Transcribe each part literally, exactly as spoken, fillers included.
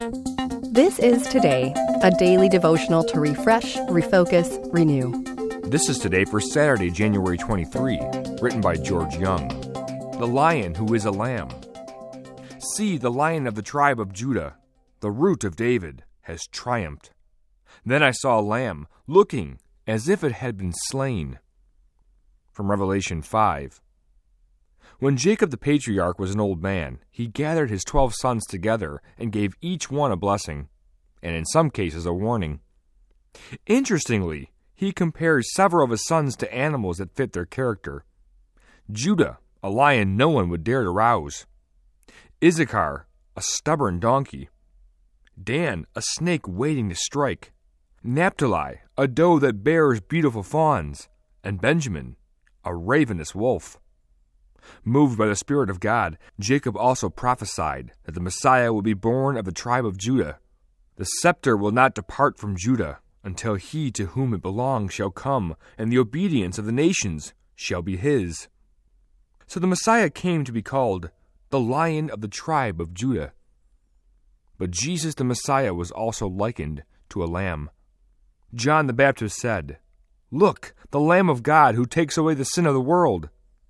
This is Today, a daily devotional to refresh, refocus, renew. This is Today for Saturday, January twenty-third, written by George Young. The Lion Who is a Lamb. See, the Lion of the tribe of Judah, the Root of David, has triumphed. Then I saw a lamb, looking as if it had been slain. From Revelation five. When Jacob the patriarch was an old man, he gathered his twelve sons together and gave each one a blessing, and in some cases a warning. Interestingly, he compares several of his sons to animals that fit their character. Judah, a lion no one would dare to rouse. Issachar, a stubborn donkey. Dan, a snake waiting to strike. Naphtali, a doe that bears beautiful fawns. And Benjamin, a ravenous wolf. Moved by the Spirit of God, Jacob also prophesied that the Messiah will be born of the tribe of Judah. The scepter will not depart from Judah until he to whom it belongs shall come, and the obedience of the nations shall be his. So the Messiah came to be called the Lion of the tribe of Judah. But Jesus the Messiah was also likened to a lamb. John the Baptist said, "Look, the Lamb of God who takes away the sin of the world."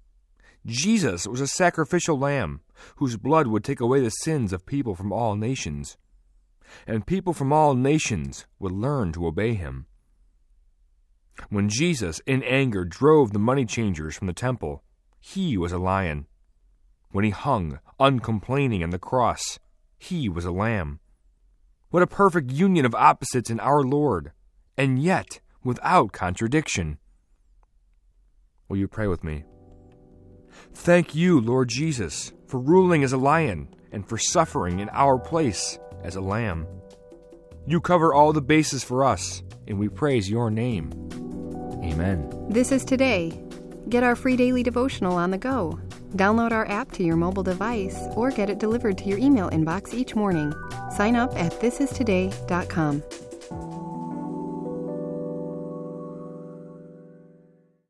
Jesus was a sacrificial lamb whose blood would take away the sins of people from all nations. And people from all nations would learn to obey him. When Jesus, in anger, drove the money changers from the temple, he was a lion. When he hung, uncomplaining, on the cross, he was a lamb. What a perfect union of opposites in our Lord, and yet without contradiction. Will you pray with me? Thank you, Lord Jesus, for ruling as a lion and for suffering in our place as a lamb. You cover all the bases for us, and we praise your name. Amen. This is Today. Get our free daily devotional on the go. Download our app to your mobile device or get it delivered to your email inbox each morning. Sign up at this is today dot com.